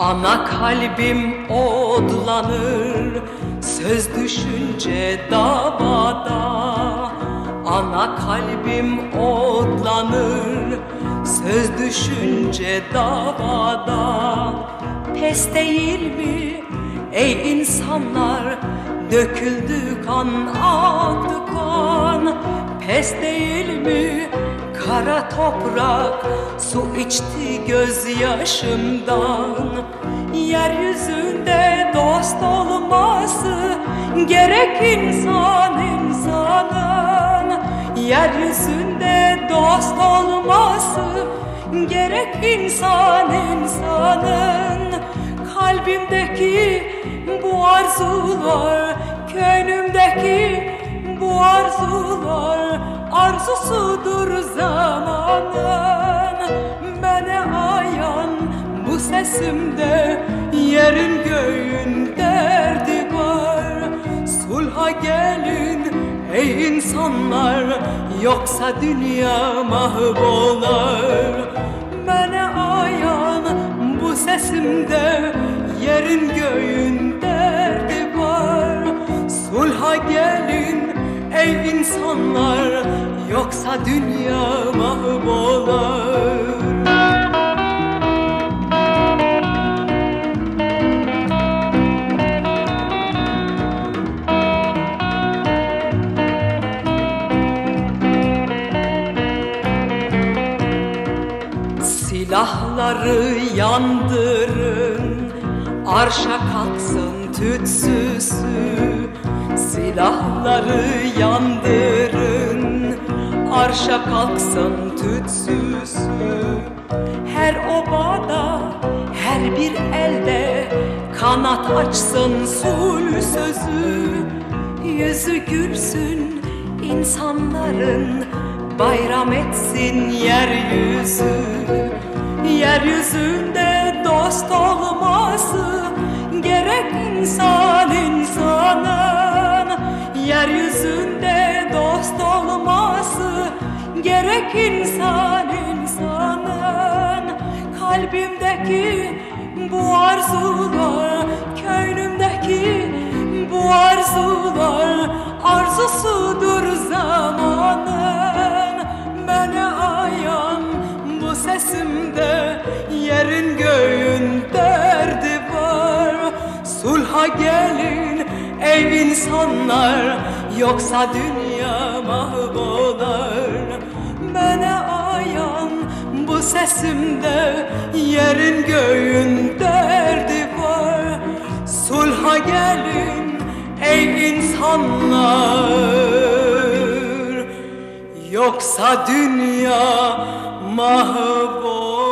Ana kalbim odlanır, söz düşünce davada. Ana kalbim odlanır, söz düşünce davada. Pes değil mi ey insanlar, döküldü kan, aktı kan. Pes değil mi kara toprak, su içti gözyaşımdan. Yeryüzünde dost olması gerek insanın. Yeryüzünde dost olması gerek insanın. Kalbimdeki bu arzular, gönlümdeki bu arzular arzusudur zamanın. Bana ayan bu sesimde yerin göğün derdi var. Sulha gelin ey insanlar, yoksa dünya mahvolar. Bana ayan bu sesimde yerin göğün derdi var. Sulha gelin ey insanlar, yoksa dünya mahvolar. Silahları yandırın, arşa kalksın tütsüsü. Silahları yandırın, arşa kalksın tütsüsü. Her obada, her bir elde kanat açsın sulh sözü. Yüzü gülsün insanların, bayram etsin yeryüzü. Yeryüzünde dost olması gerek insanın. Yeryüzünde dost olması gerek insanın. Kalbimdeki bu arzular, gönlümdeki bu arzular arzusudur zamanın. Bana ayan bu sesimde yerin göğün derdi var. Sulha gelin ey insanlar, yoksa dünya mahvolar. Bana ayan bu sesimde yerin göğün derdi var. Sulha gelin ey insanlar, yoksa dünya mahvolar.